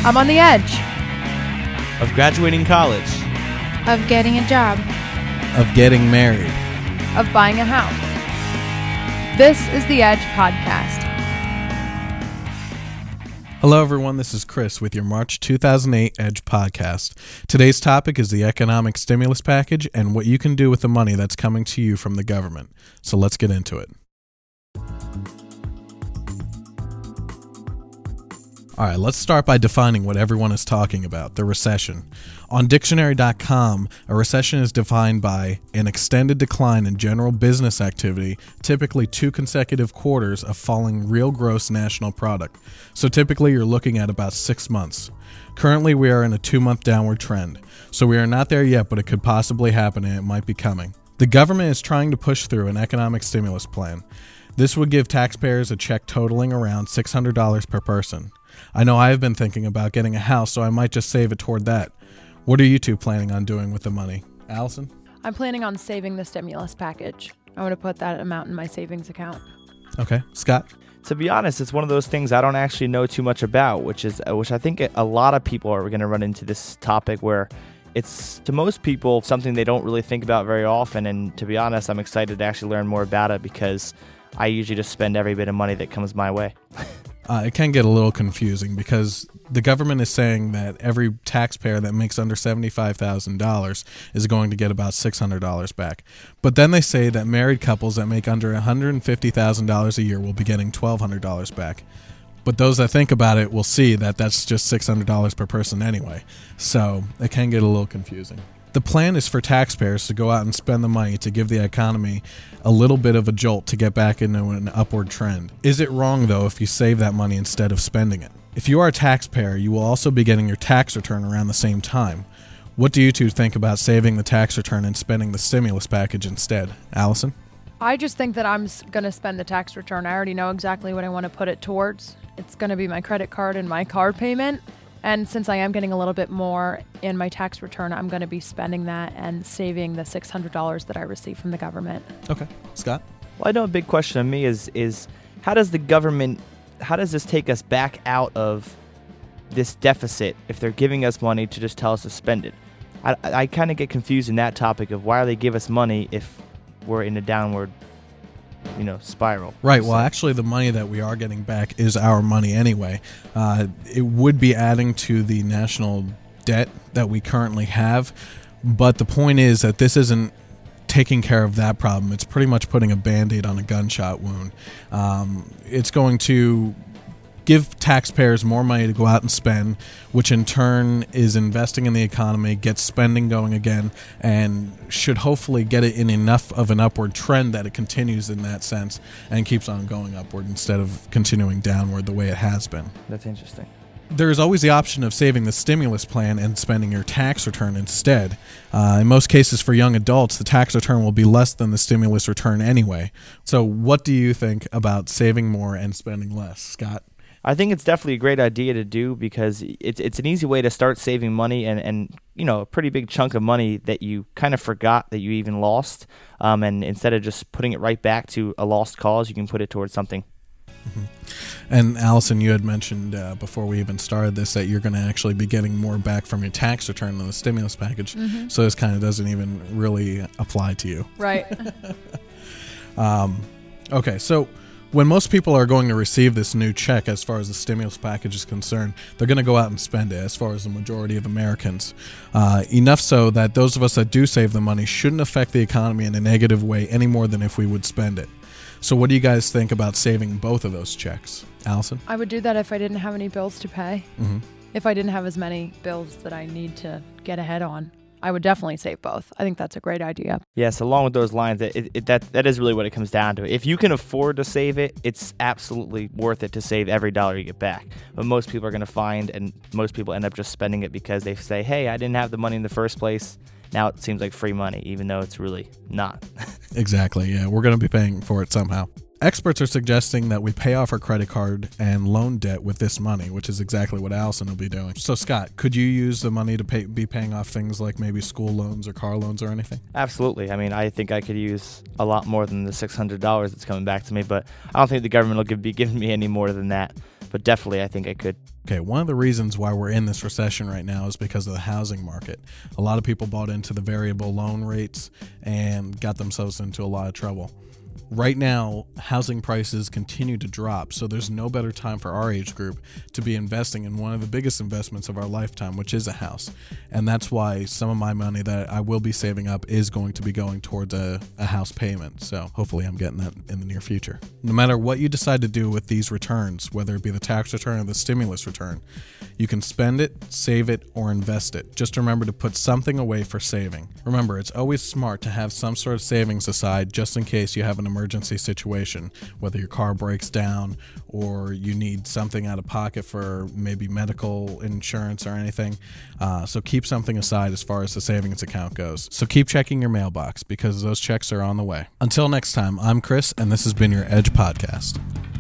I'm on the edge of graduating college, of getting a job, of getting married, of buying a house. This is the Edge Podcast. Hello everyone, this is Chris with your March 2008 Edge Podcast. Today's topic is the economic stimulus package and what you can do with the money that's coming to you from the government. So let's get into it. All right, let's start by defining what everyone is talking about, the recession. On dictionary.com, a recession is defined by an extended decline in general business activity, typically 2 consecutive quarters of falling real gross national product. So typically you're looking at about 6 months. Currently we are in a 2-month downward trend. So we are not there yet, but it could possibly happen and it might be coming. The government is trying to push through an economic stimulus plan. This would give taxpayers a check totaling around $600 per person. I know I have been thinking about getting a house, so I might just save it toward that. What are you two planning on doing with the money? Allison? I'm planning on saving the stimulus package. I want to put that amount in my savings account. Okay. Scott? To be honest, it's one of those things I don't actually know too much about, which I think a lot of people are going to run into this topic where it's, to most people, something they don't really think about very often. And to be honest, I'm excited to actually learn more about it because I usually just spend every bit of money that comes my way. It can get a little confusing because the government is saying that every taxpayer that makes under $75,000 is going to get about $600 back. But then they say that married couples that make under $150,000 a year will be getting $1,200 back. But those that think about it will see that that's just $600 per person anyway. So it can get a little confusing. The plan is for taxpayers to go out and spend the money to give the economy a little bit of a jolt to get back into an upward trend. Is it wrong, though, if you save that money instead of spending it? If you are a taxpayer, you will also be getting your tax return around the same time. What do you two think about saving the tax return and spending the stimulus package instead? Allison? I just think that I'm going to spend the tax return. I already know exactly what I want to put it towards. It's going to be my credit card and my car payment. And since I am getting a little bit more in my tax return, I'm going to be spending that and saving the $600 that I receive from the government. Okay. Scott? Well, I know a big question of me is how does this take us back out of this deficit if they're giving us money to just tell us to spend it? I kind of get confused in that topic of why they give us money if we're in a downward spiral. Right. Well, actually, the money that we are getting back is our money anyway. It would be adding to the national debt that we currently have. But the point is that this isn't taking care of that problem. It's pretty much putting a Band-Aid on a gunshot wound. It's going to give taxpayers more money to go out and spend, which in turn is investing in the economy, gets spending going again, and should hopefully get it in enough of an upward trend that it continues in that sense and keeps on going upward instead of continuing downward the way it has been. That's interesting. There's always the option of saving the stimulus plan and spending your tax return instead. In most cases for young adults, the tax return will be less than the stimulus return anyway. So what do you think about saving more and spending less, Scott? I think it's definitely a great idea to do because it's an easy way to start saving money and a pretty big chunk of money that you kind of forgot that you even lost. And instead of just putting it right back to a lost cause, you can put it towards something. Mm-hmm. And Allison, you had mentioned before we even started this that you're going to actually be getting more back from your tax return than the stimulus package. Mm-hmm. So this kind of doesn't even really apply to you. Right. Okay, so when most people are going to receive this new check as far as the stimulus package is concerned, they're going to go out and spend it as far as the majority of Americans. Enough so that those of us that do save the money shouldn't affect the economy in a negative way any more than if we would spend it. So what do you guys think about saving both of those checks? Allison? I would do that if I didn't have any bills to pay. Mm-hmm. If I didn't have as many bills that I need to get ahead on, I would definitely save both. I think that's a great idea. Yes, along with those lines, that is really what it comes down to. If you can afford to save it, it's absolutely worth it to save every dollar you get back. But most people are going to find, and most people end up just spending it because they say, hey, I didn't have the money in the first place. Now it seems like free money, even though it's really not. Exactly, yeah. We're going to be paying for it somehow. Experts are suggesting that we pay off our credit card and loan debt with this money, which is exactly what Allison will be doing. So, Scott, could you use the money to be paying off things like maybe school loans or car loans or anything? Absolutely. I mean, I think I could use a lot more than the $600 that's coming back to me, but I don't think the government will be giving me any more than that. but definitely I think I could. Okay, one of the reasons why we're in this recession right now is because of the housing market. A lot of people bought into the variable loan rates and got themselves into a lot of trouble. Right now, housing prices continue to drop, so there's no better time for our age group to be investing in one of the biggest investments of our lifetime, which is a house. And that's why some of my money that I will be saving up is going to be going towards a house payment. So hopefully I'm getting that in the near future. No matter what you decide to do with these returns, whether it be the tax return or the stimulus return, you can spend it, save it, or invest it. Just remember to put something away for saving. Remember, it's always smart to have some sort of savings aside just in case you have an emergency situation, whether your car breaks down or you need something out of pocket for maybe medical insurance or anything. So keep something aside as far as the savings account goes. So keep checking your mailbox because those checks are on the way. Until next time, I'm Chris, and this has been your Edge Podcast.